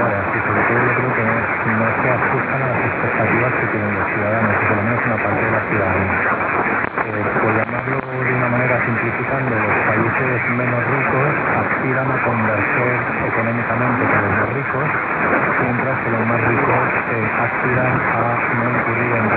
similares y sobre todo yo creo que no se ajustan a las expectativas que tienen los ciudadanos, o por lo menos una parte de la ciudadanía. Por llamarlo de una manera simplificando, los países menos ricos aspiran a converger económicamente con los más ricos, mientras que los más ricos aspiran a no incurrir en